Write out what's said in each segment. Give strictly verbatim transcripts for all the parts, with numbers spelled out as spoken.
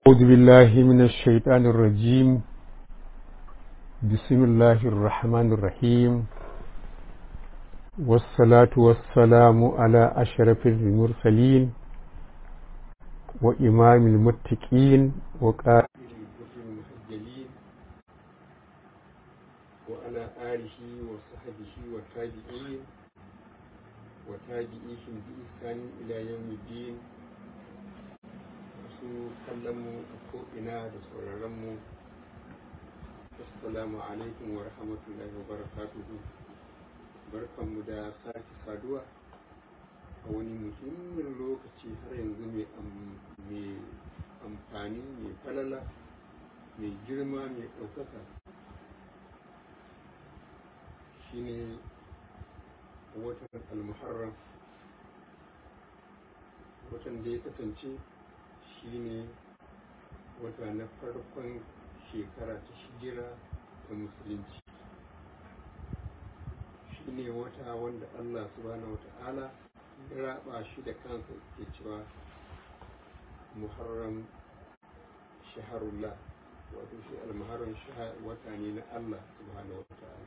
أعوذ بالله من الشيطان الرجيم. بسم الله الرحمن الرحيم، والصلاة والسلام على أشرف المرسلين وإمام المتقين وقائد المهجلين وعلى آله وصحبه والتابعين وتابعيهم بإحسان إلى يوم الدين. su kallonmu a ko'ina da sauraronmu, assalamu alaikum wa rahmatullahi wa barakatuhu. Barkanmu da sake saduwa a wani muhimmin lokaci har yanzu mai amfani, mai falala, mai girma, mai ɗaukaka, shine watan al-muharram, watan da ya kasance shine wata na farkon shekara ta hijira ta musulunci. Shine wata wanda Allah subhanahu wata'ala ya raba shi da kansa ke cewa muharram shaharullah, wato shi al-muharram wata ne na Allah subhanahu wata'ala.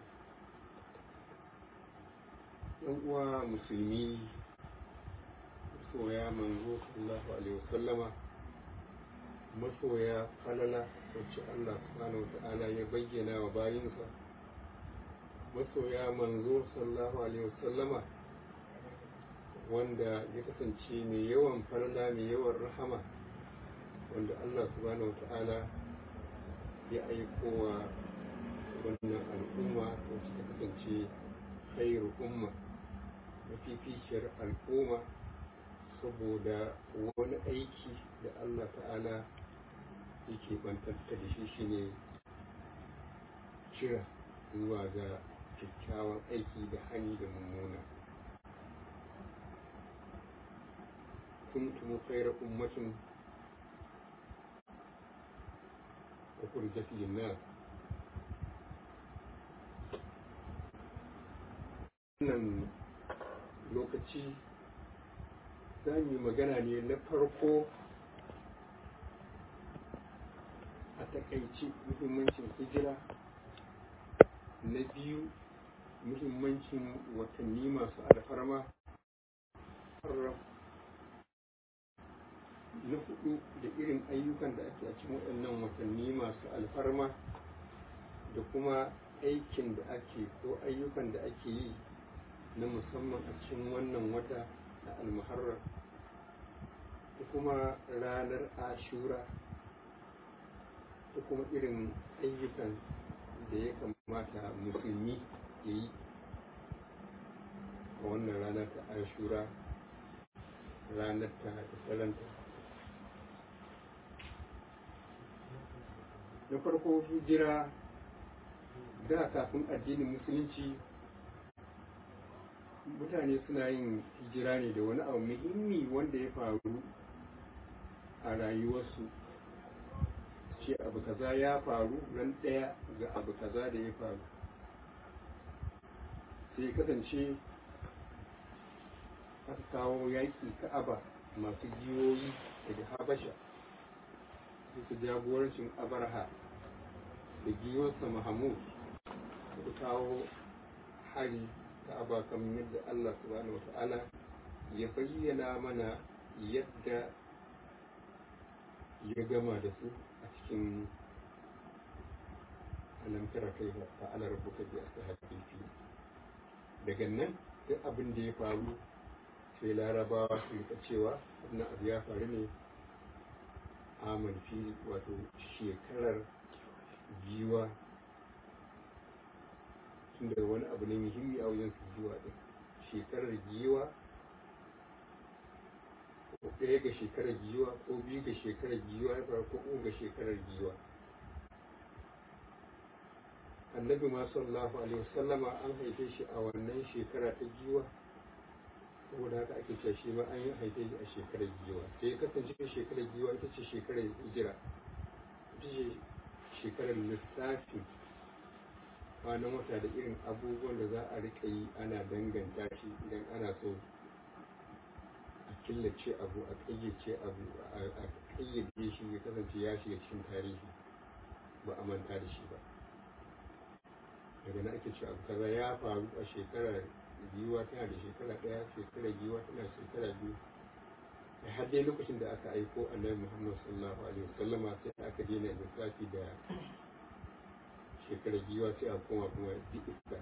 yan uwa musulmi, masoya manzo sallallahu alaihi wasallama, masoya falala wacce Allah subhanahu wata'ala ya bayyana wa bayinsa, masoya manzo sallallahu alaihi wasallama wanda ya kasance mai yawan falala, mai yawan rahama, wanda Allah subhanahu wata'ala ya aiko wa wannan al'umma wacce ta kasance khairu umma, mafificiyar al'umma, saboda wani aiki da Allah ta'ala yake bantatta da shi, shine kira zuwa ga kyakkyawan aiki da hani da mummuna. kuntum khayra ummatin ukhrijat lin-nas. Wannan lokaci za mu yi magana ne na farko a takaici muhimmancin hijira, na biyu muhimmancin watanni masu alfarma, na hudu da irin ayyukan da ake a cikin waɗannan watanni masu alfarma, da kuma aikin da ake ko ayyukan da ake yi na musamman a cikin wannan wata na al-muharram, da kuma ranar ashura, da kuma irin ayyukan da ya kamata musulmi ya yi a wannan ranar ta ashura, ranar ta da salanta. Na farko, hijira. Da kafin addinin musulunci mutane suna yin hijira ne da wani abu muhimmi wanda ya faru a rayuwarsu, ce abu kaza ya faru ran ɗaya ga abu kaza da ya faru, sai kasance aka kawo yaƙi ka'aba masu giyoyi daga habasha, su jagorancin abarha da giyosa mahamud, su kawo hari ka'aba kamar yadda Allah subhanahu wata'ala ya bayyana mana yadda ya gama da su a cikin alam tara kaifa fa'ala rabbuka bi ashabil fil. Daga nan duk abin da ya faru sai larabawa su rika cewa wannan abu ya faru ne amal fil, wato shekarar giwa, tunda wani abu ne muhimmi a wajen su giwa din. Shekarar giwa, ko ɗaya ga shekarar giwa, ko biyu ga shekarar giwa ya faru, ko uku ga shekarar giwa. Annabi ma sallallahu alaihi wasallama an haife shi a wannan shekara ta giwa, saboda haka ake cewa shi ma an yi haife shi a shekarar giwa. Sai kasance shekarar giwa ita ce shekarar hijira, ita ce shekarar lissafin kwanan wata da irin abubuwan da za a riƙa yi ana danganta shi idan ana so a killace abu, a ƙayyace abu, a kayyade shi ya kasance ya shiga cikin tarihi ba a manta da shi ba. Daga nan ake cewa abu kaza ya faru a shekarar giwa tana da shekara ɗaya, shekarar giwa tana shekara biyu, har dai lokacin da aka aiko annabi Muhammad sallallahu alaihi wasallama sai aka daina lissafi da shekarar giwa sai a koma kuma bi'isa.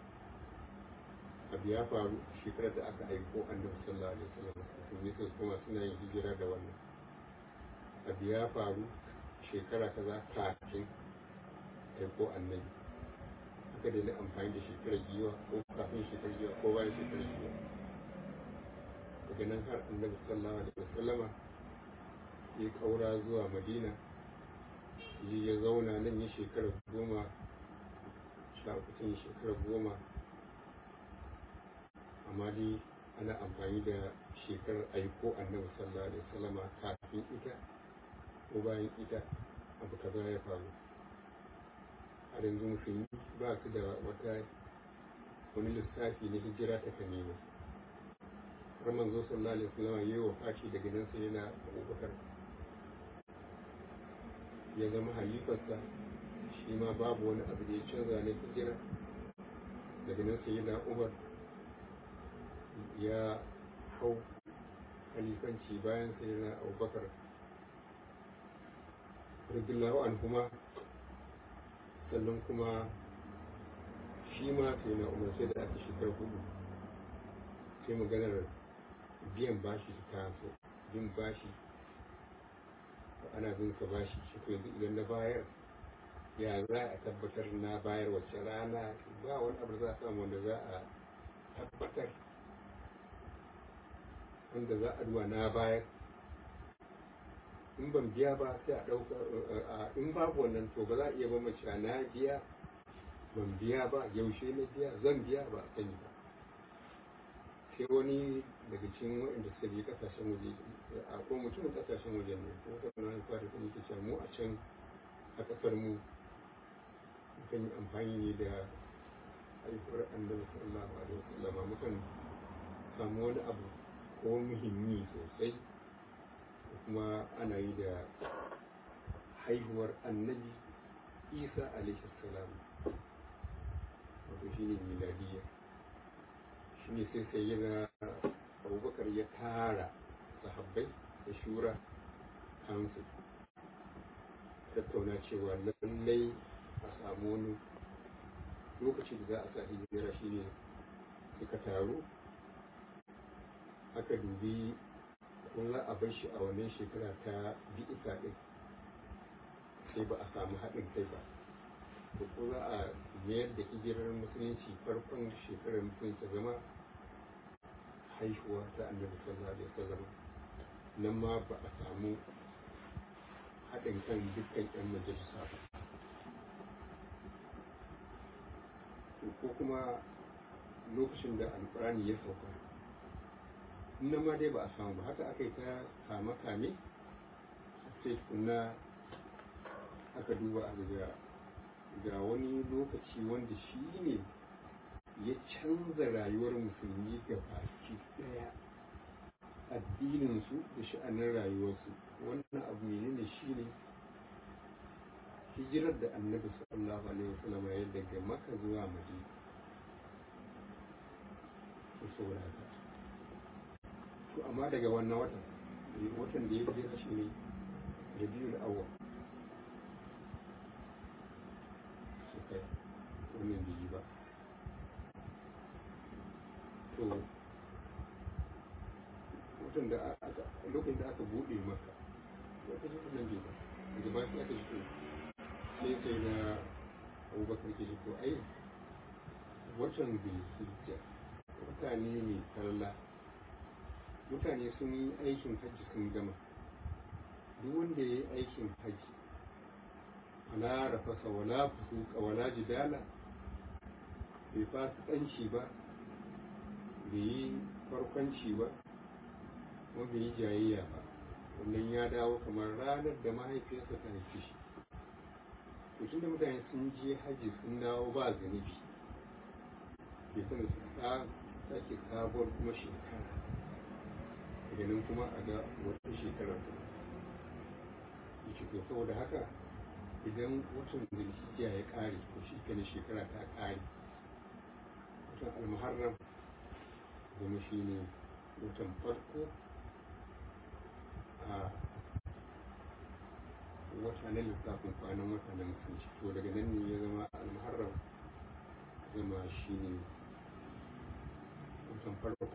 Abu ya faru shekarar da aka aiko annabi sallallahu alaihi wasallama musulmi sai kuma suna yin hijira da wannan. Abu ya faru shekara kaza kafin aiko annabi, aka daina amfani da shekarar giwa ko kafin shekarar giwa ko bayan shekarar giwa. Daga nan har annabi sallallahu alaihi wasallama ya kaura zuwa Madina, ya zauna nan ya shekara goma sha uku ya shekara goma, amma dai ana amfani da shekarar aiko annabi sallallahu alaihi wasallama kafin ita ko bayan ita abu kaza ya faru. Har yanzu musulmi ba su da wata wani lissafi na hijira ta kanema. Har manzo sallallahu alaihi wasallam yayi wafati daga nan sai yana Abubakar ya zama halifarsa, shi ma babu wani abu da ya canza na hijira. Daga nan sai yana Umar ya hau halifanci bayan sai yana Abubakar radiyallahu anhuma. Sannan kuma shi ma sai na Umar sai da aka shekara hudu sai maganar biyan bashi ta taso. Bin bashi, ana bin ka bashi shi ko yanzu idan na bayar ya za a tabbatar na bayar wacce rana, ba wani abu za a samu wanda za a tabbatar wanda za a duwa na bayar. In ban biya ba sai a ɗauka, in babu wannan to ba za a iya bambance na biya ban biya ba, yaushe na biya, zan biya ba a sani ba. Sai wani daga cikin waɗanda suka je kasashen waje, a ko mutumin kasashen waje ne ko kuma wani fara sun yake cewa mu a can a kasar mu mukan yi amfani ne da haihuwar annabi sallallahu alaihi wasallam, mukan samu wani abu ko muhimmi sosai, kuma ana yi da haihuwar annabi Isa alaihi salam, wato shine miladiyya. Shine sai sai yana Abubakar ya tara sahabbai da shura kansu tattauna cewa lallai a samu wani lokaci da za a sa hijira. Shine suka taru aka dubi ko za a bar shi a wannan shekara ta bi'isa ɗin, sai ba a samu haɗin kai ba. To ko za a mayar da hijirar musulunci farkon shekarar musulunci zama haihuwa ta annabi sallallahu alaihi wasallam, nan ma ba a samu haɗin kan dukkan 'yan majalisa ba. Ko kuma lokacin da alƙur'ani ya sauka, nan ma dai ba a samu ba. Haka aka yi ta kama kame sai tukunna aka duba a ga ga wani lokaci wanda shi ne ya canza rayuwar musulmi ga baki daya, addininsu da sha'anin rayuwarsu. Wannan abu ne ne shi ne hijirar da annabi sallallahu alaihi wasallam ya daga Makka zuwa Madina. Saboda haka to amma daga wannan watan watan da ya jira shi ne Rabiul Awwal, suka wannan bai yi ba. To watan da aka lokacin da aka buɗe Makka wata shi nan bai ba, daga ba shi aka shi sai sai na Abubakar ke shi to ai watan bai hijja mutane ne kalla, mutane sun yi aikin hajji sun gama. Duk wanda ya yi aikin hajji wala rafasa wala fusuka wala jidala, bai fasikanci ba, bai yi farkwanci ba, kuma bai yi jayayya ba, wannan ya dawo kamar ranar da mahaifiyarsa ta haife shi. To tunda mutane sun je hajji sun dawo ba zunubi, bai sanar su sake sabuwar kuma shekara, daga nan kuma a ga wata shekarar. yake to saboda haka idan watan zulhijja ya ƙare to shi kenan shekara ta ƙare. Watan almuharram zama shi ne watan farko a wata na lissafin kwanan wata na musulunci, to daga nan ne ya zama almuharram zama shi ne watan farko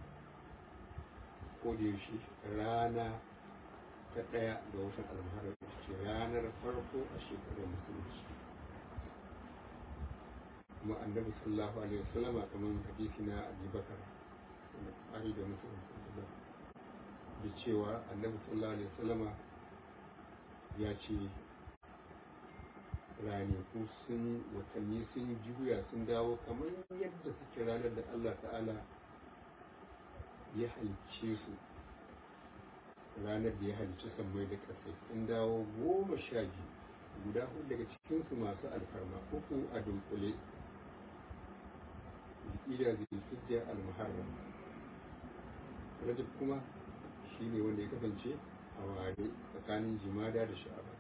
ko da yaushe rana ta ɗaya da watan almuharram ce ranar farko a shekarar musulunci. kuma annabi sallallahu alaihi wasallama kamar hadisi na abubakar Bukhari da Muslim da cewa annabi sallallahu alaihi wasallama ya ce ranaku sun watanni sun juya sun dawo kamar yadda suke ranar da Allah ta'ala ya halicce su, ranar da ya halicci sammai da ƙasai sun dawo goma sha biyu, guda hudu daga cikinsu masu alfarma, uku a dunkule ila zulhijja al-muharram, rajab kuma shi ne wanda ya kasance a ware tsakanin jimada da sha'aba.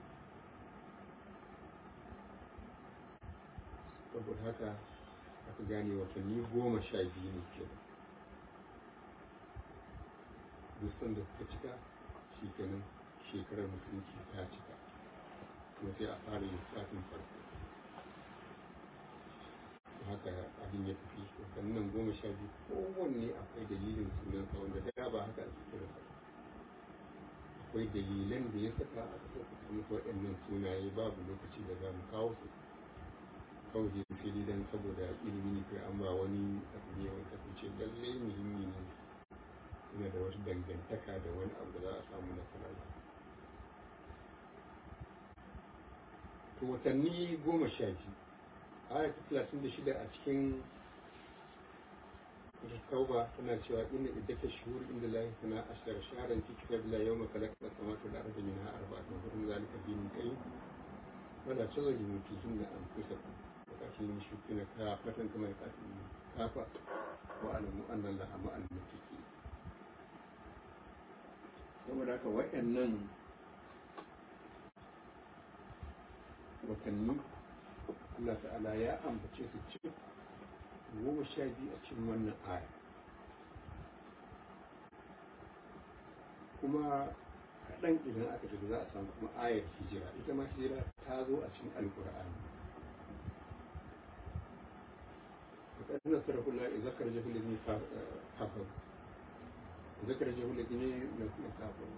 saboda haka aka gane watanni goma sha biyu ne ke duk da suka cika shi kenan shekarar musulunci ta cika, kuma sai a fara lissafin farko. haka abin ya tafi watannin goma sha biyu kowanne akwai dalilin sunansa wanda da ba haka ake kiransa. akwai dalilan da ya saka a saka musu waɗannan sunaye, babu lokaci da za mu kawo su kawai dai sai dan saboda ilimi kai an ba wani abu ne wanda kasance lalle muhimmi ne, yana da wata dangantaka da wani abu da za a samu na sarari. to watanni goma sha biyu aya ta talatin da shida a cikin tauba tana cewa inna iddata shuhur inda lahi sana ashar shaharan fi kitabillahi yawma khalaqa as-samawati wal arda minha arba'atun hurum zalika dinul qayyim wala tazlimu fihinna anfusakum wa qatilu shirkina kafatan kama yaqatilu kafa wa alamu anna allaha ma'al muttaqin. saboda haka waɗannan watanni Allah ta'ala ya ambace su cikin goma sha biyu a cikin wannan aya, kuma kaɗan idan aka tafi za a samu kuma ayar hijira. ita ma hijira ta zo a cikin alkur'ani. فقد نصره الله إذا خرجه الذين كفروا إذا خرجه الذين كفروا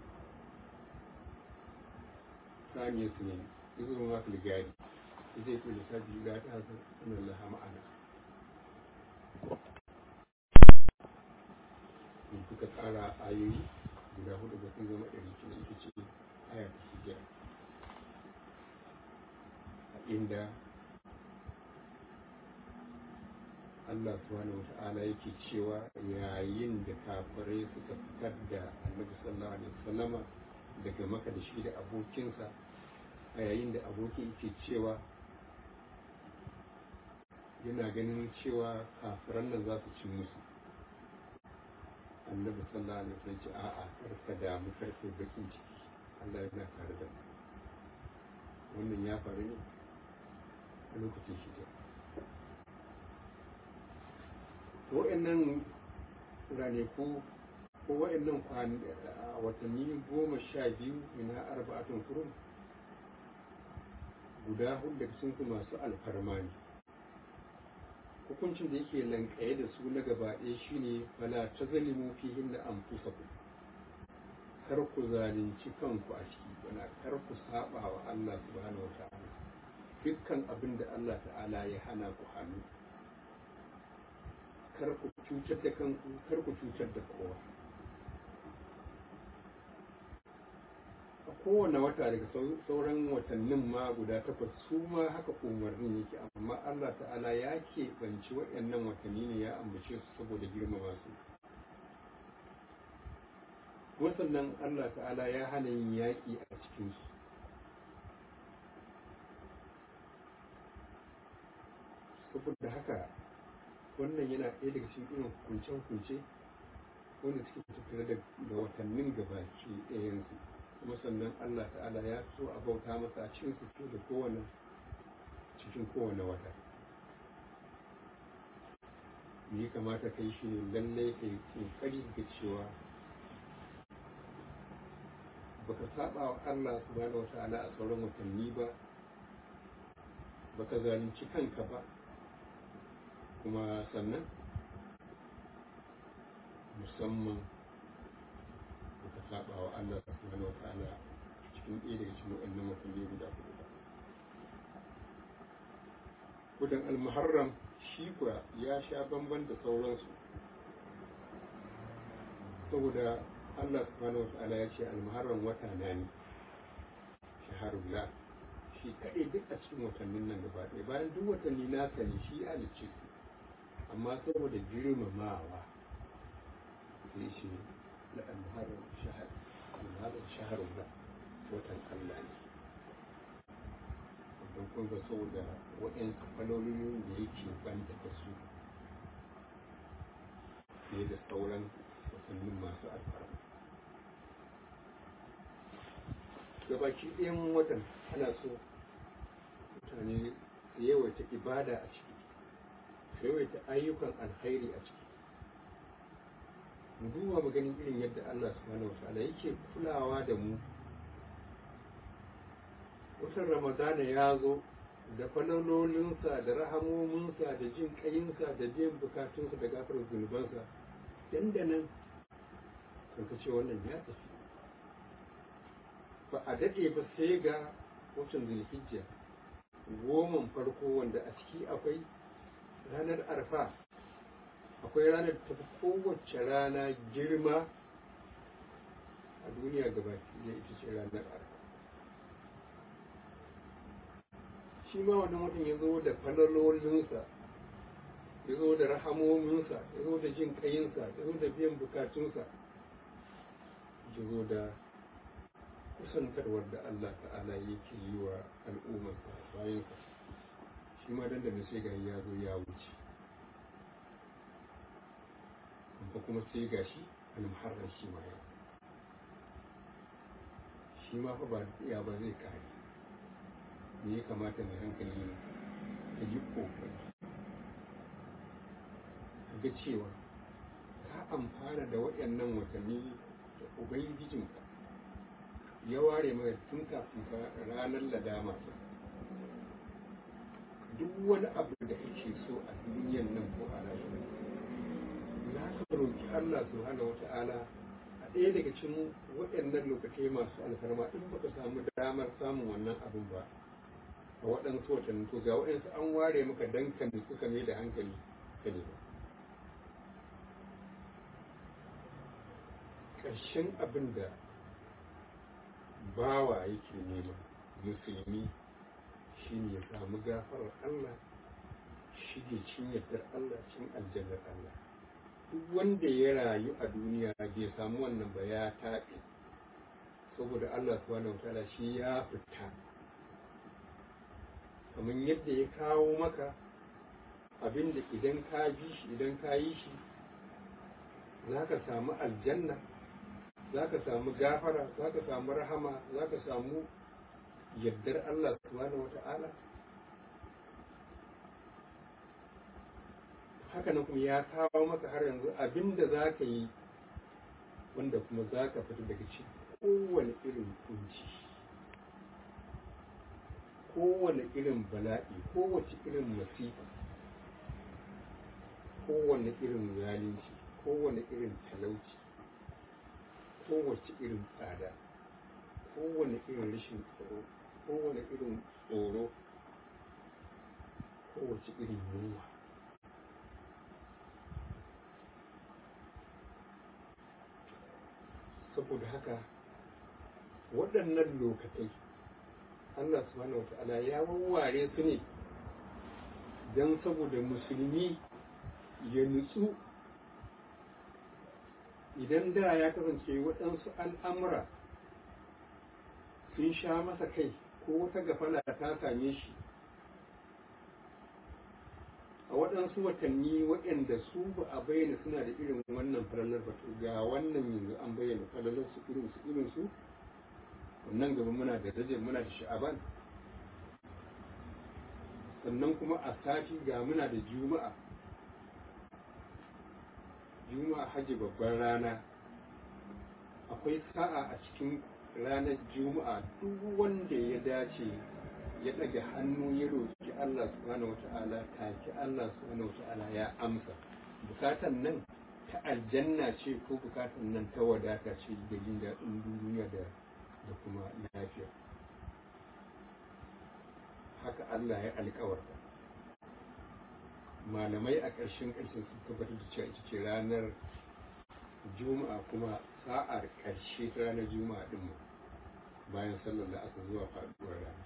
ثاني اثنين إذ هما في الغار إذ يقول لساجد لا تحزن إن الله معنا. in kuka tsara ayoyi guda hudu da sun zama ɗari kina ita ce aya ta hijira, a inda Allah subhanahu wa ta'ala yake cewa yayin da kafirai suka fitar da annabi sallallahu alaihi wasallama daga maka da shi da abokinsa, a yayin da abokin yake cewa yana ganin cewa kafiran nan za su ci musu, annabi sallallahu alaihi wasallam ce a'a karka damu karka bakin ciki, Allah yana tare da mu. wannan ya faru ne a lokacin hijira. wa'annan ranaku ko wa'annan watanni goma sha biyu na arba'atun hurum guda hudu daga cikin masu alfarma ne. hukuncin da yake lankaye da su na gaba ɗaya shine fala tazalimu fihin na anfusakum, kar ku zalunci kanku a ciki, wana kar ku saba wa Allah subhanahu wa ta'ala. dukkan abin da Allah ta'ala ya hana ku hannu, kar ku cutar da kanku, kar ku cutar da kowa. a kowane wata daga sauran watannin ma guda takwas su ma haka umarnin yake, amma Allah ta'ala ya keɓanci waɗannan watanni ne ya ambace su saboda girmama su. kuma sannan Allah ta'ala ya hana yin yaƙi a cikinsu. saboda haka wannan yana ɗaya daga cikin irin hukunce-hukunce wanda suke tattare da watannin gabaki ɗayansu. kuma sannan Allah ta'ala ya so a bauta masa a cikin su da kowane cikin kowane wata. Me ya kamata kai shi ne lallai kai kokari ga cewa baka saba wa Allah subhanahu wata'ala a sauran watanni ba, baka zalunci kanka ba, kuma sannan musamman baka saba wa Allah subhanahu wata'ala cikin ɗaya daga cikin waɗannan watanni guda huɗu ba. Watan al-Muharram shi kuwa ya sha bamban da sauransu, saboda Allah subhanahu wata'ala ya ce al-Muharram wata na ne, shaharullah, shi kaɗai duk a cikin watannin nan gaba ɗaya, bayan duk watanni nasa ne shi ya halicce su, amma saboda girmamawa sai shi da al-Muharram shahar, al-Muharram shaharullah, watan Allah ne. Don kun ga saboda waɗansu kalolin da yake banta da su fiye da sauran watannin masu alfarma. Gabaki ɗayan watan ana so mutane su yawaita ibada a ciki, su yawaita ayyukan alkhairi a ciki. Mu duba mu ganin irin yadda Allah subhanahu wataala yake kulawa da mu. Watan Ramadana ya zo da falalolinsa da rahamominsa da jin ƙayinsa da biyan bukatunsa da gafarar zunubansa, dandanan sun ka ce wannan ya tafi. Ba a daɗe ba sai ga watan Zulhijja, goman farko wanda a ciki akwai ranar Arfa, akwai ranar da tafi kowace rana girma a duniya gabaki ɗaya, ita ce ranar Arfa. Shi ma wannan watan ya zo da falalolinsa, ya zo da rahamominsa, ya zo da jin ƙayinsa, ya zo da biyan bukatunsa, ya zo da kusantarwar da Allah ta'ala yake yi wa al'ummarsa bayansa. Shi ma dandana sai ga ya zo ya wuce, amma kuma sai ga shi al-Muharram shi ma ya shi ma fa ba ya ba zai kare. Me ya kamata mai hankali ne ka yi kokari ga cewa ka amfana da waɗannan watanni da ubangijinka ya ware maka tun kafin ranar ladama. Duk wani abu da kake so a duniyan nan ko a rayuwa, za ka roƙi Allah subhanahu wata'ala a ɗaya daga cikin waɗannan lokacai masu alfarma. In baka samu damar samun wannan abin ba a waɗansu watanni, to ga waɗansu an ware maka dankan da suka mai da hankali ka ne ba. Ƙarshen abin da bawa yake nema musulmi shi ne ya samu gafarar Allah, shige cin yardar Allah, cin aljannar Allah. Duk wanda ya rayu a duniya bai samu wannan ba ya taɓe, saboda Allah subhanahu wataala shi ya fita. Kamar yadda ya kawo maka abinda idan ka bi shi, idan ka yi shi, za ka samu aljanna, za ka samu gafara, za ka samu rahama, za ka samu yardar Allah subhanahu wata'ala. Haka nan kuma ya kawo maka har yanzu abinda za ka yi wanda kuma za ka fita daga cikin kowane irin kunci, kowane irin bala'i, kowace irin masifa, kowane irin zalunci, kowane irin talauci, kowace irin tsada, kowane irin rashin tsoro, kowane irin tsoro, kowace irin yunwa. Saboda haka waɗannan lokatai Allah subhanahu wata'ala ya wawware su ne don saboda musulmi ya nutsu. Idan da ya kasance waɗansu al'amura sun sha masa kai ko wata gafala ta same shi a waɗansu watanni waɗanda su ba a bayyana suna da irin wannan falalar ba, ga wannan yanzu an bayyana falalar su irin su irin su nan gaba muna da rajab, muna da sha'aban, sannan kuma a sati ga muna da juma'a juma'a hajji babban rana. Akwai sa'a a cikin ranar juma'a duk wanda ya dace ya ɗaga hannu ya roƙi Allah subhanahu wata'ala take Allah subhanahu wata'ala ya amsa. Bukatan nan ta aljanna ce ko bukatan nan ta wadata ce da jin daɗin duniya da da kuma lafiya, haka Allah ya alƙawarta. Malamai a ƙarshen ƙarshen sun tabbatar da cewa ita ce ranar juma'a, kuma sa'ar ƙarshe ta ranar juma'a ɗin mu bayan sallar la'asar zuwa faɗuwar rana.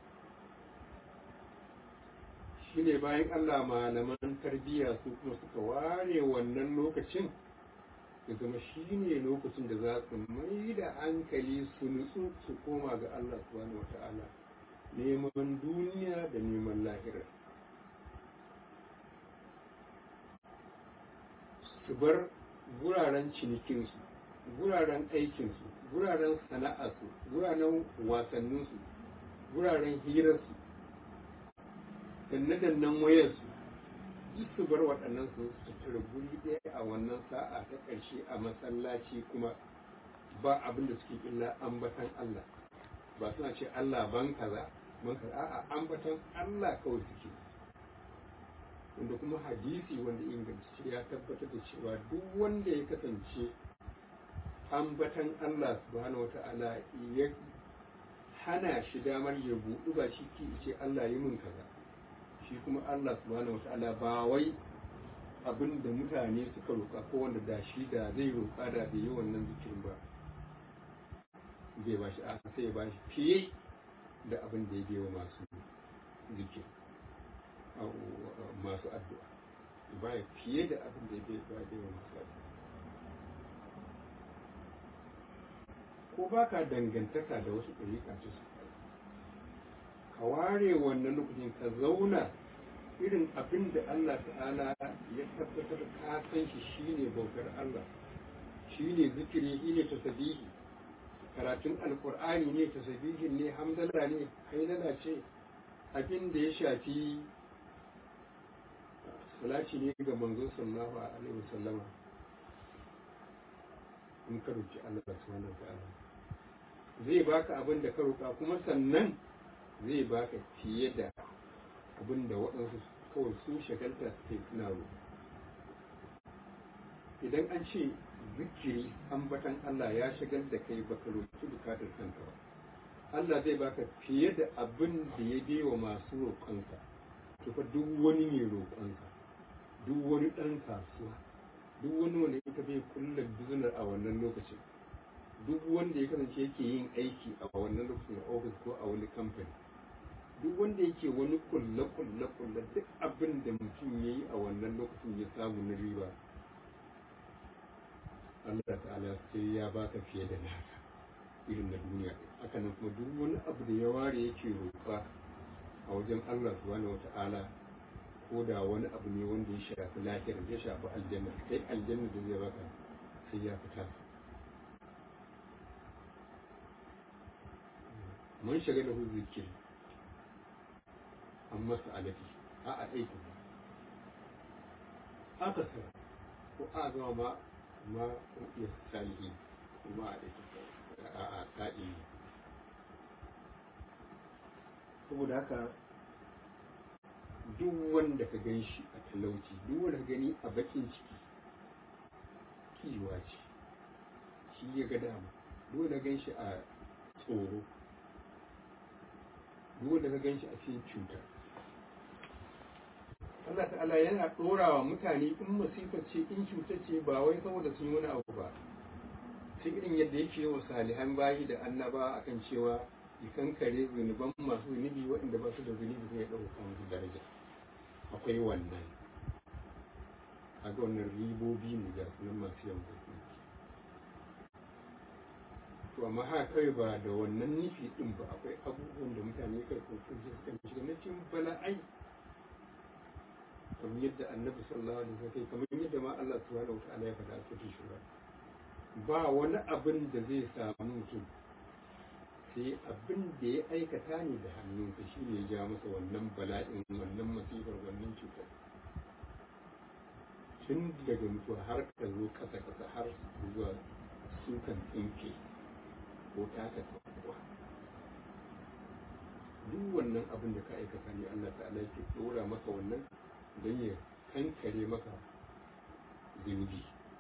Shi ne bayan Allah malaman tarbiyya su kuma suka ware wannan lokacin ya zama shi ne lokacin da za su mai da hankali su nutsu su koma ga Allah subhanahu wata'ala, neman duniya da neman lahira. Su bar guraren cinikinsu, guraren aikinsu, guraren sana'arsu, guraren wasanninsu, guraren hirarsu, danne-dannen wayarsu, duk su bar waɗannan su tattara guri ɗaya a wannan sa'a ta ƙarshe a masallaci, kuma ba abin da suke illa ambatan Allah. Ba suna ce Allah ban kaza ban kaza, a'a ambatan Allah kawai suke. Wanda kuma hadisi wanda ingantacce ya tabbatar da cewa duk wanda ya kasance ambatan Allah subhanahu wata'ala ya hana shi damar ya buɗu ba shi ke ce Allah yi min kaza, shi kuma Allah subhanahu wata'ala ba wai abin da mutane suka roƙa ko wanda da shi da zai roƙa da bai yi wannan zikirin ba zai ba shi, a sai ya ba shi fiye da abin da ya biyo masu zikir masu addu'a, ba ya fiye da abin da ya biyo masu addu'a. Ko ba ka dangantaka da wasu ɗariƙa ta su, ka ware wannan lokacin ka zauna irin abin da Allah ta'ala ya tabbatar ka san shi shine bautar Allah, shine zikiri, shine tasbihi, karatun alqur'ani ne, tasbihin ne, hamdala ne, haidala ce, abin da ya shafi salati ne ga manzo sallallahu alaihi wasallama. In ka roki Allah subhanahu wa ta'ala zai baka abin da ka roka, kuma sannan zai baka fiye da abin da waɗansu kawai su shagalta suke suna roƙo. Idan an ce zikiri ambatan Allah ya shagal da kai baka roƙi bukatar kanka ba, Allah zai baka fiye da abin da ya bewa masu roƙonka. To fa duk wani mai roƙonka, duk wani ɗan kasuwa, duk wani wanda ya bai kullum business a wannan lokacin, duk wanda ya kasance yake yin aiki a wannan lokacin a ofis ko a wani kamfani, duk wanda yake wani kulle kulle kulle duk abin da mutum ya yi a wannan lokacin ya samu na riba, Allah ta'ala sai ya baka fiye da naka irin na duniya. Haka nan kuma duk wani abu da ya ware yake roƙa a wajen Allah subhanahu wa ta'ala, ko da wani abu ne wanda ya shafi lafiyar, ya shafi aljanna, kai aljanna da zai baka sai ya fita. Man shagala hu zikiri an masa alafi a a aiki aka sa ko a zama ma ma ya salihi kuma a aiki a a sa'i. Saboda haka duk wanda ka gan shi a talauci, duk wanda ka gani a bakin ciki, kiwa ce, shi ya ga dama. Duk wanda ka gan shi a tsoro, duk wanda ka gan shi a cikin cuta, Allah ta'ala yana ɗora wa mutane in masifa ce, in cuta ce, ba wai saboda sun yi wani abu ba, sai irin yadda yake yi wa salihan bayi da annaba akan cewa ya kankare zunuban masu zunubi waɗanda ba su da zunubi zai ɗauka musu daraja. Akwai wannan, a ga wannan ribobi ne ga sunan masu yawan gaske. To amma haka kai ba da wannan nufi ɗin ba, akwai abubuwan da mutane kai kokon su kan shiga na cikin bala'ai, kamar yadda annabi sallallahu alaihi wasallam, kamar yadda ma Allah subhanahu wa ta'ala ya faɗa a cikin shura. Ba wani abin da zai samu mutum sai abin da ya aikata ne da hannunsa shi ne ya ja masa wannan bala'in, wannan masifar, wannan cutar, tun daga mutuwa har ka zo kasa kasa har zuwa sukan tsinke ko taka tsakuwa. Duk wannan abin da ka aikata ne Allah ta'ala yake dora maka wannan don ya kankare maka zunubi.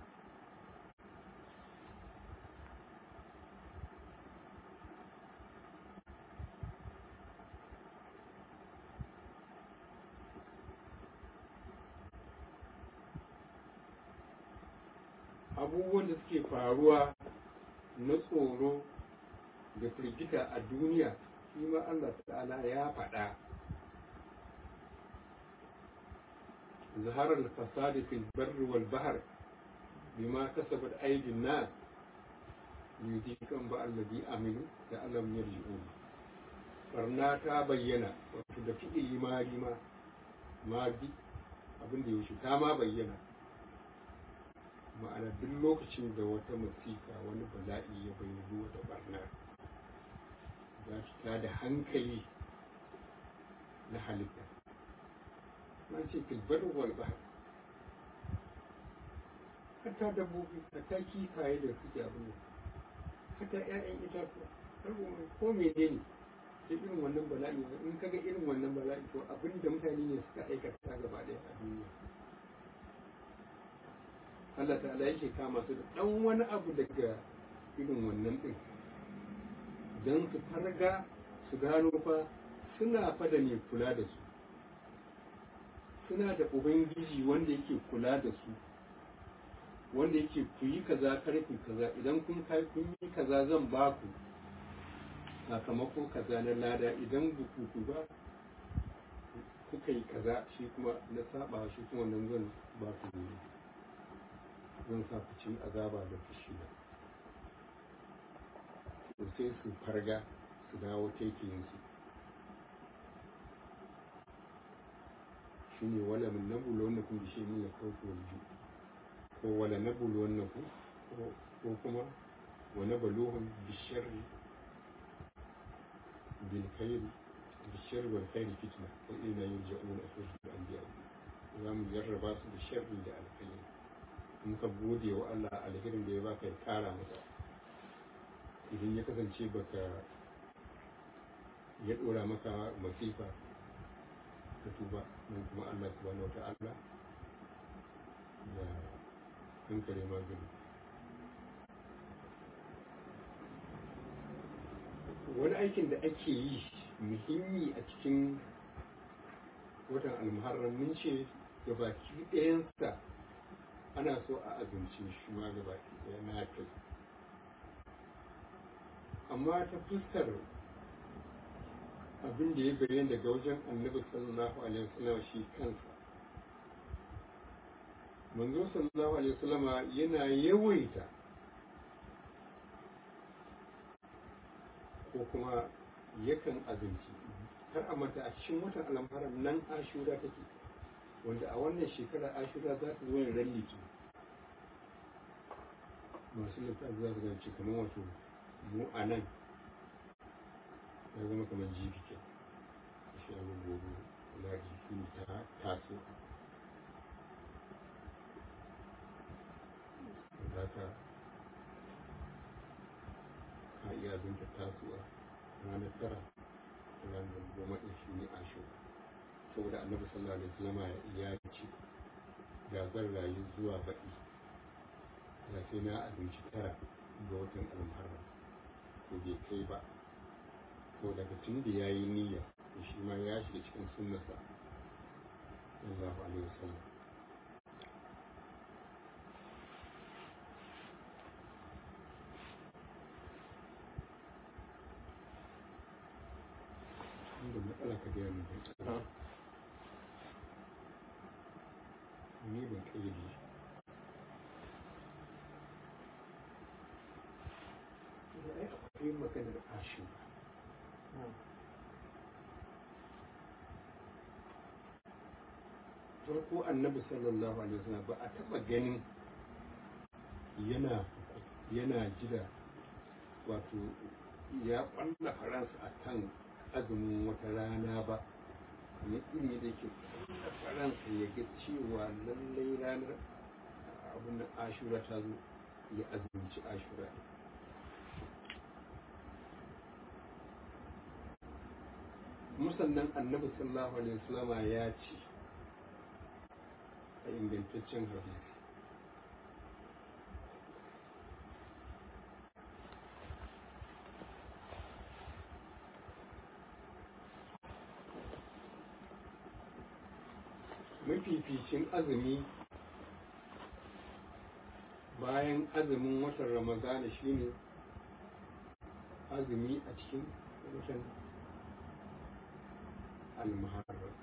Abubuwan da suke faruwa na tsoro da firgita a duniya shi ma Allah ta'ala ya faɗa. zaharar fasadi fil barri wal bahr bima kasabat aydin nas yudikan ba alladhi amilu da alam yarji'un. Barna ta bayyana, wato da fi'ili ma ma ma bi abin da ya ta ma bayyana, ma'ana duk lokacin da wata masifa wani bala'i ya bayyana da barna za ta da hankali na halitta. Na ce filbar wal bahar, hatta dabbobi, hatta kifaye da suke abin nan, hatta 'ya'yan itatuwa, ko mene ne da irin wannan bala'i. In kaga irin wannan bala'i to abin da mutane ne suka aikata gaba ɗaya a duniya. Allah ta'ala yake kama su da ɗan wani abu daga irin wannan ɗin don su farga su gano fa suna fada ne kula da su, suna da ubangiji wanda yake kula da su, wanda yake ku yi kaza karfi kaza, idan kun kai kun yi kaza zan ba ku sakamako kaza na lada, idan bukuku ba kuka yi kaza shi kuma na saba shi kuma nan zan ba ku ne, zan sa ku cin azaba da fushi da to sai su farga su dawo taikiyinsu. shi ne wala min nabulo wannan kun bishe min ya kauko walju, ko wala nabulo wannan ku, ko kuma wa nabaluhum bisharri bil khairi bisharri wal khairi fitna wa inna yurja'una fi al-anbiya. za mu jarraba su da sharri da alkhairi, in ka gode wa Allah alherin da ya baka ya kara maka, idan ya kasance baka ya dora maka masifa ka tuba, mun kuma Allah subhanahu wata'ala ya kankare magani. Wani aikin da ake yi muhimmi a cikin watan almuharram mun ce gabaki ɗayansa ana so a azumci shi ma gabaki ɗaya na kai, amma ta fuskar abin da ya bayyana daga wajen annabi sallallahu alaihi wasallam shi kansa, manzo sallallahu alaihi wasallama yana yawaita ko kuma yakan azumci. Kar a manta a cikin watan almuharram nan ashura take, wanda a wannan shekara ashura za ta zo yin ran litinin. masu littafi za su ganci kamar wato mu a nan ya zama kamar jibi ke shi abin gobe na jiki ta taso da ka ka iya abinta tasowa ranar tara ranar goma ɗin shi ne ashura, saboda annabi sallallahu alaihi wasallam ya ce da zan rayu zuwa baɗi da sai na abinci tara ga watan almuharram, ko bai kai ba, ko daga tun da ya yi niyya to shi ma ya shiga cikin sunnarsa sallallahu alaihi wasallam. inda matsala ka gaya min bai ni ban kayyade ai akwai maganar ashura. farko annabi sallallahu alaihi wasallam ba a taba ganin yana yana jira wato ya ƙwalla faransa a kan azumin wata rana ba, kamar irin da yake ƙwalla faransa ya ga cewa lallai ranar abin da ashura ta zo ya azumci ashura. Kuma sannan annabi sallallahu alaihi wasallama ya ce a ingantaccen hadisi, mafificin azumi bayan azumin watan ramadana shine azumi a cikin watan al-muharram.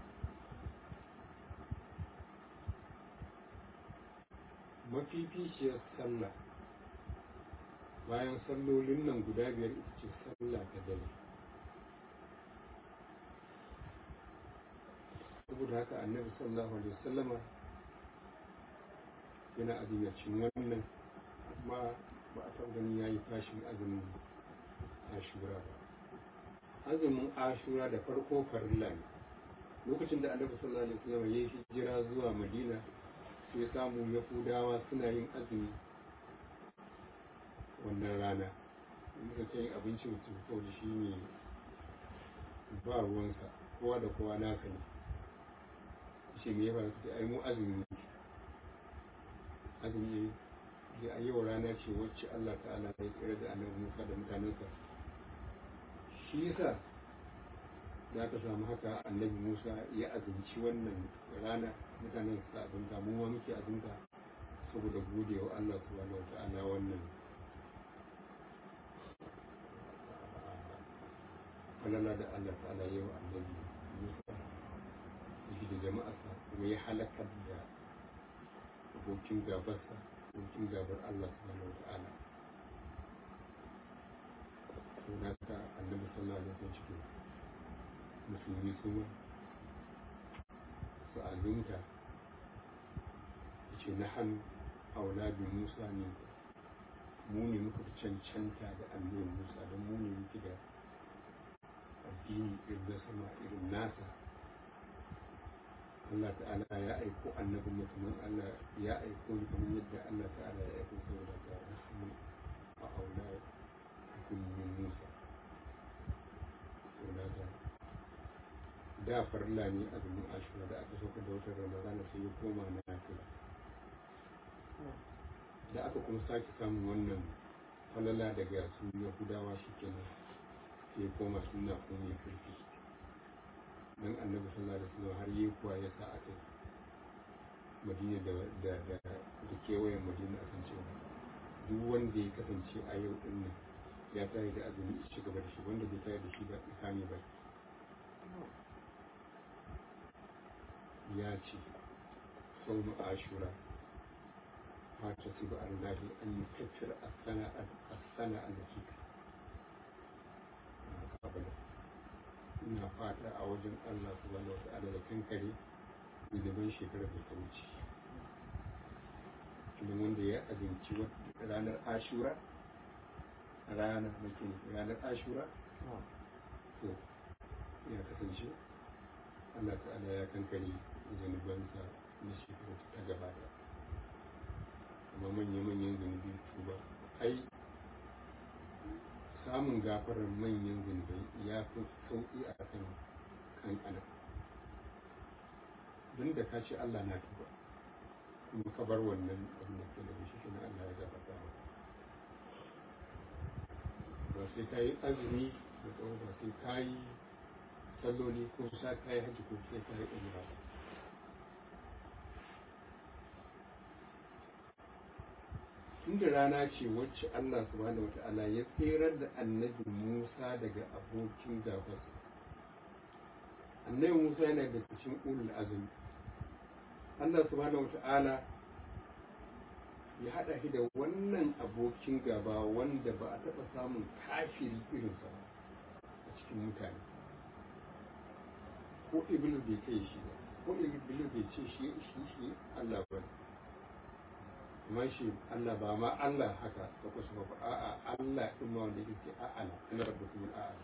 Mafificiyar sallah bayan sallolin nan guda biyar ita ce sallah ta dare. Saboda haka annabi sallallahu alaihi wasallama yana azumacin wannan, amma ba a taɓa ganin yayi fashin azumin ashura ba. Azumin ashura da farko farilla ne. Lokacin da annabi sallallahu alaihi wasallama ya yi hijira zuwa madina, sai samu yahudawa suna yin azumi wannan rana. Inda ta yin abinci mutum kawai shi ne ba ruwansa, kowa da kowa naka ne. Shi ne ya fara su ai mu azumi azumi ya a yau rana ce wacce Allah ta'ala ya tsira da annabi Musa da mutanensa. Shi yasa da aka samu haka annabi Musa ya azumci wannan rana, mutanen su azumta, mu ma muke azumta saboda gode wa Allah subhanahu wa ta'ala wannan falala da Allah ta'ala ya yi wa annabi Musa da jama'arsa, kuma ya halakar da abokin gabarsa, abokin gabar Allah subhanahu wa ta'ala. To na ta annabi sallallahu alaihi wasallam cikin musulmi su ma su azumta, ce na hannu auladu Musa ne, mu ne muka fi cancanta da annabi Musa, don mu ne muke da addini irin na sama irin nasa. Allah ta'ala ya aiko annabin mutumin, Allah ya aiko ni kamar yadda Allah ta'ala ya aiko saboda ta rahmu a aula kullum Musa. Saboda ta da farilla ne azumin ashura, da aka sauka da watan ramadana sai ya koma na nafila. Da aka kuma sake samun wannan falala daga su yahudawa, shi kenan sai ya koma suna kuma ya karfi. Dan annabi sallallahu alaihi wasallam har yi kuwa ya sa aka madina da da da da kewayen madina akan cewa duk wanda ya kasance a yau din nan ya tare da azumi ci gaba da shi, wanda bai tare da shi ba kame ba. Ya ce saumu ashura fata su ba allahi an yi kafir asana asana allati qabla. Ina fata a wajen Allah subhanahu wa ta'ala da kankare zunuban shekarar da ta wuce. Kuma wanda ya azumci ranar ashura, ranar mutum ranar ashura, to ya kasance Allah ta'ala ya kankare zunubansa na shekarar ta gabata. Amma manya-manyan zunubi tuba, ai samun gafarar manyan zunubai ya fi sauƙi a kan kankana. Don da ka ce Allah na tuba, kuma ka bar wannan abin da ke da shi, shi na Allah ya gafarta maka. Ba sai ka yi azumi da tsawo, ba sai ka yi salloli ko sa ka yi hajji ko sai ka yi umra. Tunda rana ce wacce Allah subhanahu wa ta'ala ya tsirar da annabi Musa daga abokin gabarsa. Annabi Musa yana da cikin ulul azumi. Allah subhanahu wa ta'ala ya haɗa shi da wannan abokin gaba wanda ba a taɓa samun kafiri irinsa a cikin mutane. Ko Iblis bai kai shi ba, ko Iblis bai ce shi shi shi Allah ba. amma shi Allah ba ma Allah haka ka kusa ba a'a Allah din ma wanda yake a'ala ana rabbukum a'ala.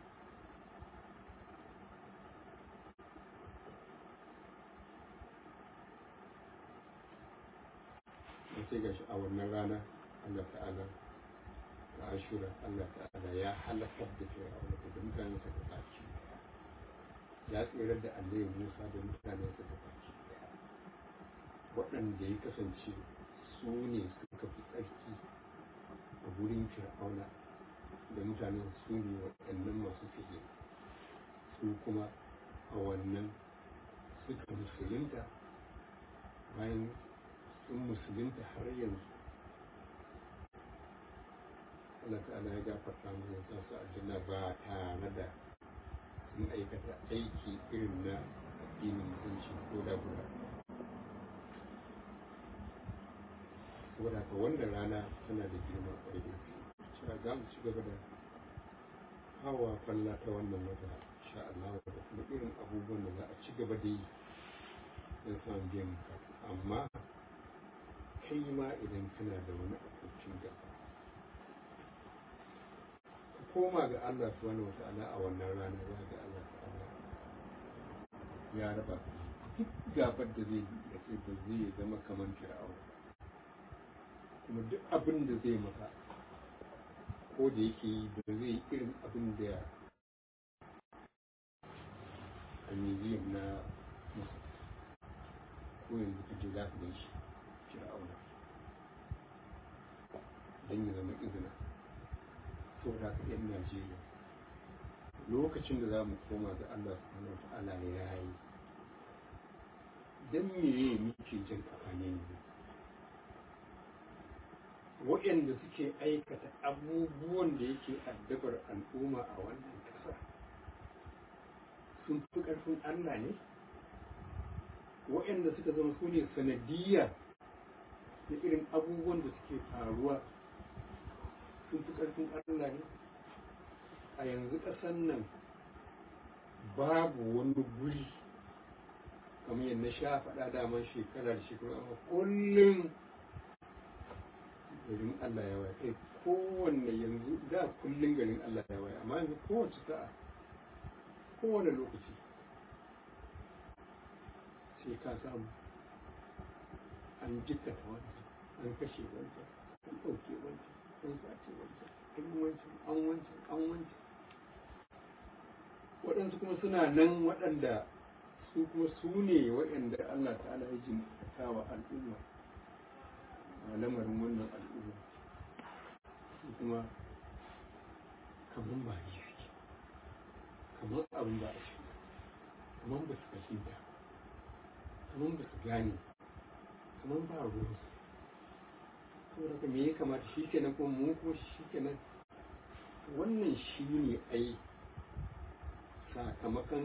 sai ga shi a wannan rana Allah ta'ala ta ashura Allah ta'ala ya halakar da fir'auna da mutanen sa da baki ya tsirar da annabi Musa da mutanen sa da baki waɗanda ya kasance su ne suka fi tsarki a gurin fir'auna da mutanen su ne waɗannan masu fiye su kuma a wannan suka musulunta bayan sun musulunta har yanzu Allah ta'ala ya gafarta mu ya sa su aljanna ba tare da sun aikata aiki irin na addinin musulunci ko da guda. Saboda haka wannan rana tana da girma kwarai da gaske cewa za mu ci gaba da hawa falla ta wannan wata insha Allah da kuma irin abubuwan da za a ci gaba da yi don samun biyan bukatu amma kai ma idan kana da wani abokin gaba ka koma ga Allah subhanahu wata'ala a wannan rana za ga Allah ta'ala ya raba duk gabar da zai da kai ba zai zama kamar fir'auna kuma duk abin da zai maka ko da yake yi ba zai irin abin da a museum na musu ko yanzu kaje za ka gan shi fir'auna don ya zama izina saboda haka yan Najeriya lokacin da za mu koma ga Allah subhanahu wata'ala ya yi don meye muke jin kafane ne waɗanda suke aikata abubuwan da yake addabar al'umma a wannan ƙasa sun fi ƙarfin Allah ne waɗanda suka zama su ne sanadiyya da irin abubuwan da suke faruwa sun fi ƙarfin Allah ne a yanzu ƙasan nan babu wani guri kamar yadda sha faɗa daman shekara da shekaru amma kullum garin Allah ya waye kai kowanne yanzu da kullum garin Allah ya waye amma yanzu kowace sa'a kowane lokaci sai ka samu an jikkata wancan an kashe wancan an ɗauke wancan an sace wancan an wancan an wancan an wancan waɗansu kuma suna nan waɗanda su kuma su ne waɗanda Allah ta'ala ya jinkata wa al'umma a lamarin wannan al'umma su kuma kamar ba yi suke kamar abin ba a ciki kamar ba su fahimta kamar ba su gane kamar ba ruwansu saboda ka me ya kamata shi kenan kuma mu kuma shi kenan wannan shi ne ai sakamakon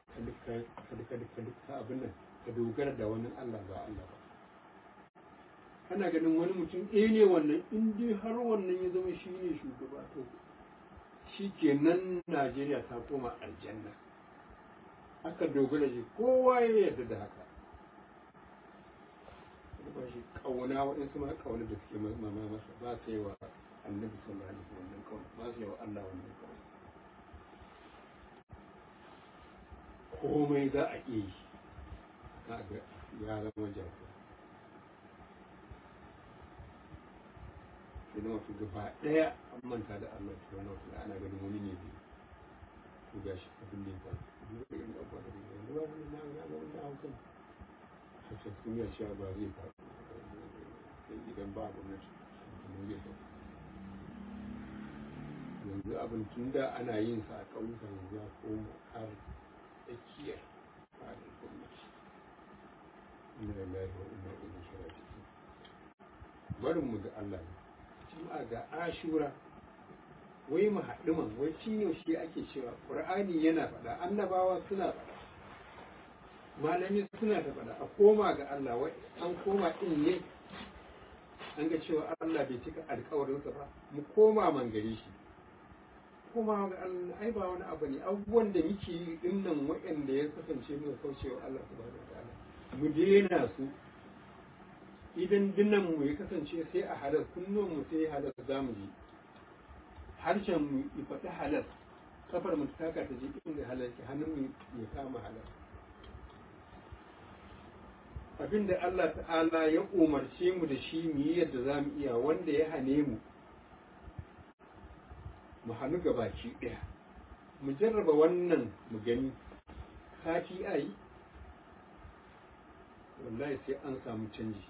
ka abin nan ka dogara da wani Allah ba Allah ba ana ganin wani mutum ɗaya ne wannan in dai har wannan ya zama shi ne shugaba to shi kenan Najeriya ta koma aljanna aka dogara shi kowa ya yarda da haka ba shi kauna waɗansu ma kauna da suke mama masa ba su yi wa annabi sallallahu alaihi wasallam kauna ba su yi wa Allah wannan kauna komai za a iya yi kaga ya zama jagora sai na wato gaba ɗaya an manta da Allah subhanahu wa ta'ala ana ganin wani ne biyu ko ga shi abin da ya faru duk da irin abuwa da ya faru ba wani na na ga wani abu kan haka sun ya cewa ba zai faru sai idan ba gwamnati mun zai faru yanzu abin tun da ana yin sa a ƙauyuka yanzu ya koma har tsakiyar fadin gwamnati inna lillahi wa inna ilaihi raji'un barin mu ga Allah ne jama'a ga ashura wai mu haɗu man wai cin yaushe ake cewa qur'ani yana faɗa annabawa suna faɗa malami suna da faɗa a koma ga Allah wai an koma din ne an ga cewa Allah bai cika alƙawarinsa ba mu koma man gare shi koma ga Allah ai ba wani abu ne abubuwan da muke yi dinnan waɗanda ya kasance muka kaucewa Allah subhanahu wataala mu daina su idan dinan mu ya kasance sai a halal, kunnuwan mu sai halal za mu ji, harshen mu ya faɗi halal, kafar mu ta taka ta je inda halal ke, hannun mu ya kama halal. Abinda Allah ta'ala ya umarce mu da shi mu yi yadda za mu iya, wanda ya hane mu mu hannu gabaki ɗaya, mu jarraba wannan mu gani sati a yi, wallahi sai an samu canji.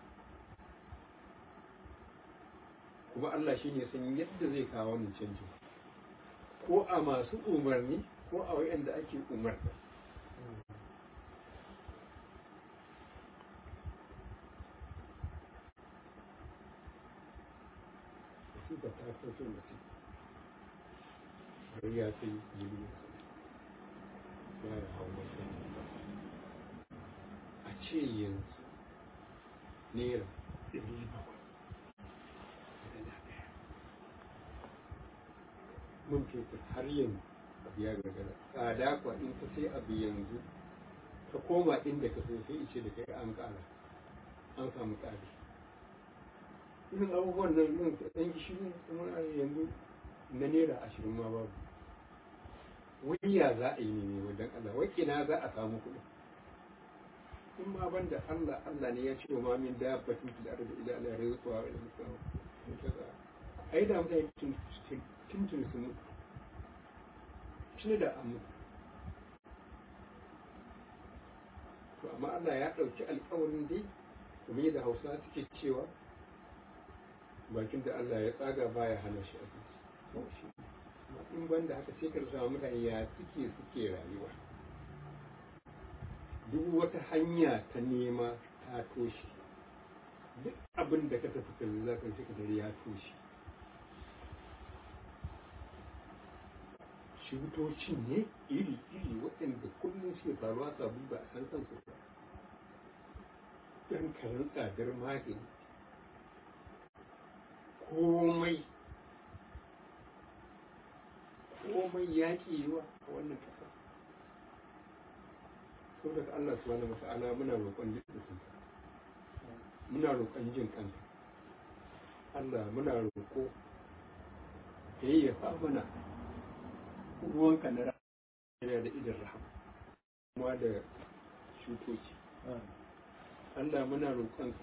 Kuma Allah shi ne san yadda zai kawo wannan canji, ko a masu umarni ko a wayanda ake umarta. Musiba ta kaso mutum har ya kai jiri ya yi hau masu a ce yanzu naira ɗari bakwai da dala ɗaya, mun fetur har yanzu abu ya gargara tsada kwa in ka sai abu yanzu ka koma inda ka sai sai ice da kai an ƙara, an samu ƙari. Irin abubuwan nan yin ɗan gishiri kuma yanzu na naira ashirin ma babu. Wai ya za a yi ne wajen Allah, wai ina za a samu kuɗi? In ma ban da Allah, Allah ne ya ce wa mamin da batun da arda ila ala rizqa wa ila musawa. Ai da mutane tun tun sun mutu. Tun da an mutu. To amma Allah ya ɗauki alƙawarin dai, kuma yadda Hausa suke cewa bakin da Allah ya tsaga baya hana shi abinci. In banda haka sai ka rasa mutane ya suke suke rayuwa. Duk wata hanya ta nema ta toshe. Duk abin da ka tafi kalli za ka ka dare ya toshe. Shutocin ne iri-iri waɗanda kullum suke faruwa sabu ba a san kansu ba. Ɗan karen tsadar magani. Komai komai ya yiwa a wannan ƙasa. Sau daga Allah subhanahu wa ta'ala muna roƙon jikin muna roƙon jin kanka. Allah muna roƙo da ya fa mana ruwanka na rayuwa da idan rahama kuma da shutoci. Allah muna roƙonka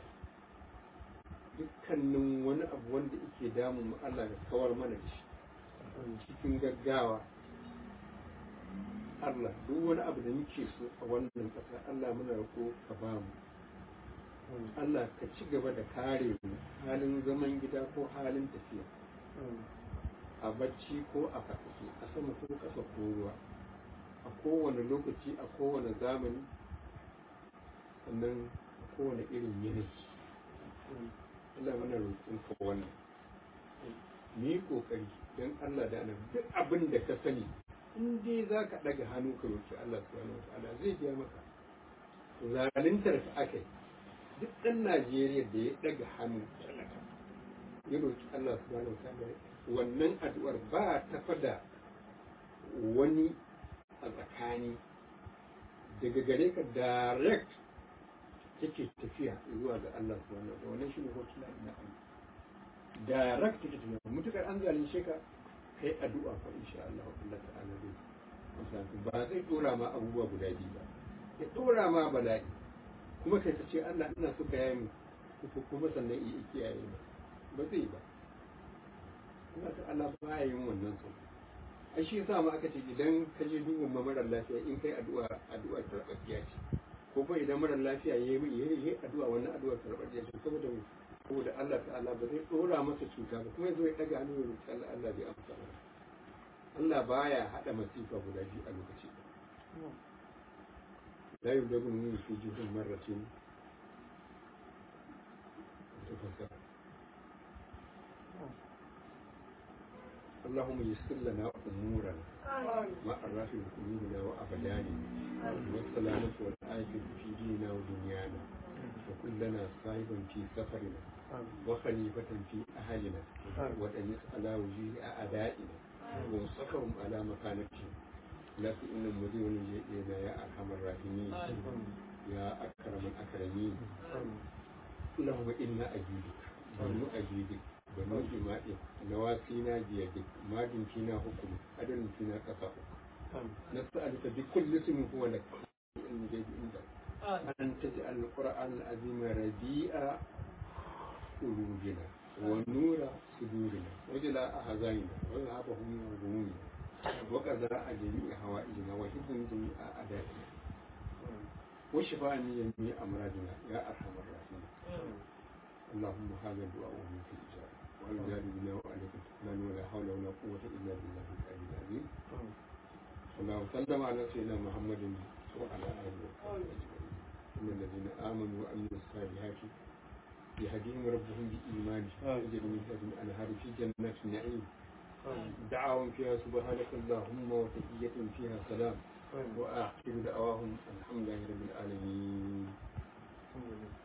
dukkanin wani abu wanda yake damun mu Allah ya kawar mana da shi cikin gaggawa. Allah duk wani abu da muke so a wannan ƙasa Allah muna roƙo ka ba mu. Allah ka ci gaba da kare mu halin zaman gida ko halin tafiya, a bacci ko a fasike, a sama ko ƙasa ko ruwa, a kowane lokaci a kowane zamani, sannan a kowane irin yanayi. Allah muna roƙon ka wannan. Mu yi ƙoƙari don Allah da annabi duk abin da ka sani in dai za ka ɗaga hannu ka roƙi Allah subhanahu wataala zai biya maka. Zaluntar ka aka yi duk ɗan Najeriya da ya ɗaga hannu talaka ya roƙi Allah subhanahu wataala wannan addu'ar ba ta fada wani a tsakani daga gare ka direct take tafiya zuwa ga Allah subhanahu wataala. Wannan shine hotuna ina Allah direct take tafiya mutukar an zalunce ka kai addu'a fa insha Allah Allah ta'ala zai amsa. Ba zai dora ma abubuwa guda biyu ba, ya dora ma bala'i kuma kai ta ce Allah ina so ka yaye mu kuma sannan iya kiyaye mu, ba zai ba. Allah ta'ala ba ya yin wannan so. Ai shi yasa ma aka ce idan ka je dubin marar lafiya in kai addu'a addu'a karɓaɓɓiya ce, ko kuma idan marar lafiya ya yi addu'a wannan addu'a karɓaɓɓiya ce, saboda saboda Allah ta'ala ba zai dora masa cuta ba kuma yazo ya daga hannu ya roki Allah, Allah bai amsa ba. Allah baya hada masifa guda biyu a lokaci. La yudabu min fi jihun marratin tafakka. اللهم يسر لنا امورنا مع الرافع قلوبنا وابداننا والسلامة والعافية في ديننا ودنيانا، وكن لنا صاحبا في سفرنا وخليفة في أهلنا، وأنس على وجوه أعدائنا وانصرهم على مكانتهم، لا تؤمن مدير لنا يا أرحم الراحمين يا أكرم الأكرمين. اللهم إنا أجيبك بنو أجيبك بنو إمائك نواسينا بيدك ماد فينا حكمك عدل فينا قضاؤك نسألك بكل اسم هو لك الجيد عندك أن تجعل القرآن العظيم ربيع قلوبنا ونور صدورنا وجلاء أحزاننا وذهاب همومنا وقضاء جميع حوائجنا وحفظ جميع أعدائنا وشفاء من جميع أمراضنا يا أرحم الراحمين. اللهم هذا الدعاء منك الإجابة والجاد بنا وعليك التكلان ولا حول ولا قوة إلا بالله العلي العظيم. اللهم صل على سيدنا محمد وعلى آله وصحبه أجمعين. إن الذين آمنوا وعملوا الصالحات يهديهم ربهم بإيمانهم ويجري من تحتهم الأنهار في جنات النعيم دعاهم فيها سبحانك اللهم وتحيتهم فيها سلام وآخر دعواهم الحمد لله رب العالمين.